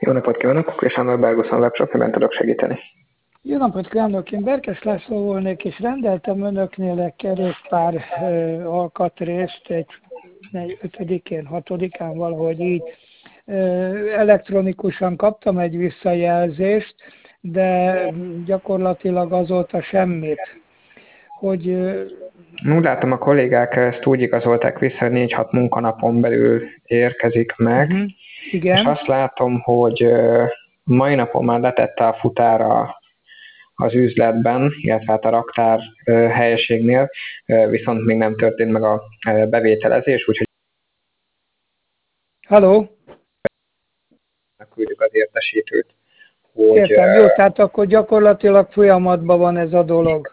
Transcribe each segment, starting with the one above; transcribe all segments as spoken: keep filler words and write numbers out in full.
Jó napot kívánok, és Sándor Berguszon webshop, miben tudok segíteni? Jó napot kívánok, én Berkes László volnék, és rendeltem önöknél egy kerékpár ö, alkatrészt, egy ötödikén, hatodikán, valahogy így. Ö, elektronikusan kaptam egy visszajelzést, de gyakorlatilag azóta semmit. Hogy, ö, Úgy látom, a kollégák ezt úgy igazolták vissza, hogy négy-hat munkanapon belül érkezik meg, uh-huh, és igen. azt látom, hogy ö, mai napon már letette a futára az üzletben, illetve hát a raktár ö, helyiségnél, ö, viszont még nem történt meg a ö, bevételezés, úgyhogy Halló? küldjük az értesítőt, hogy Értem, ö, jó, tehát akkor gyakorlatilag folyamatban van ez a dolog.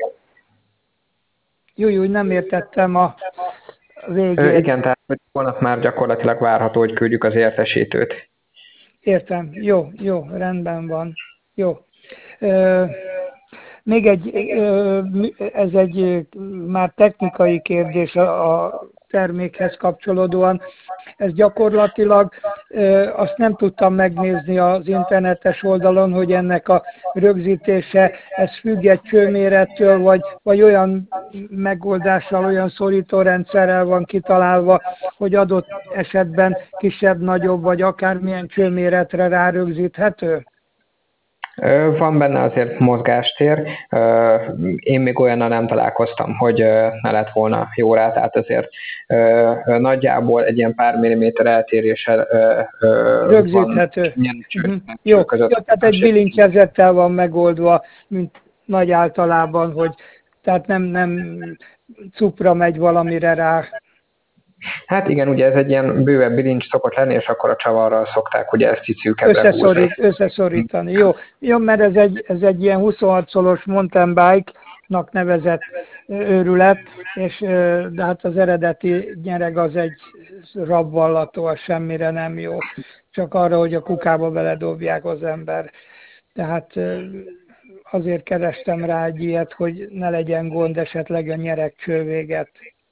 Jó, jó, nem értettem a ö, végét. igen, tehát hogy holnap már gyakorlatilag várható, hogy küldjük az értesítőt. Értem, jó, jó, rendben van. Jó. Ö, még egy, ö, ez egy már technikai kérdés a, a termékhez kapcsolódóan. Ez gyakorlatilag, ö, azt nem tudtam megnézni az internetes oldalon, hogy ennek a rögzítése, ez függ egy csőmérettől, vagy, vagy olyan megoldással, olyan szorítórendszerrel van kitalálva, hogy adott esetben kisebb, nagyobb, vagy akármilyen csőméretre rárögzíthető? Van benne azért mozgástér. Én még olyannal nem találkoztam, hogy ne lett volna jó rá, tehát azért nagyjából egy ilyen pár milliméter eltéréssel van Rögzíthető. ilyen cső, Uh-huh. cső Jó, között jó, a tehát egy különbség. bilincsezettel van megoldva, mint nagy általában, hogy tehát nem, nem cupra megy valamire rá. Hát igen, ugye ez egy ilyen bővebb bilincs szokott lenni, és akkor a csavarral szokták ugye ezt így szűkebbre húzni. Összeszorít, összeszorítani. Jó, jó, mert ez egy, ez egy ilyen huszonhat szolos mountain bike-nak nevezett őrület, és de hát az eredeti nyereg az egy rabvallató, az semmire nem jó. Csak arra, hogy a kukába beledobják az ember. Tehát azért kerestem rá egy ilyet, hogy ne legyen gond esetleg a nyeregcső véget.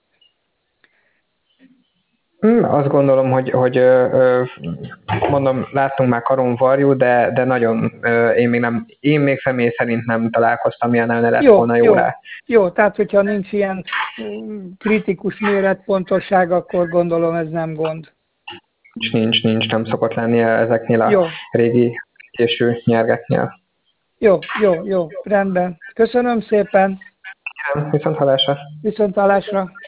Hmm, azt gondolom, hogy, hogy mondom, láttunk már karonvarjú, de, de nagyon, én még, nem, én még személy szerint nem találkoztam ilyennel, ne lett Jó, volna jó jó, rá. jó, tehát hogyha nincs ilyen kritikus méretpontosság, akkor gondolom ez nem gond. Nincs, nincs, nincs, nem szokott lenni ezeknél a Jó, régi késő nyergeknél. jó, jó, jó, rendben. Köszönöm szépen, Viszont hallásra. viszontlátásra.